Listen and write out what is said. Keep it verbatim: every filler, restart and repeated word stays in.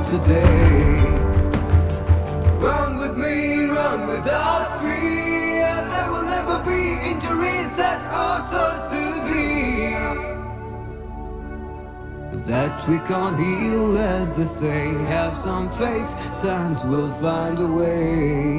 today. Run with me, run without fear. There will never be injuries that are so severe that we can't heal, as they say. Have some faith, science will find a way.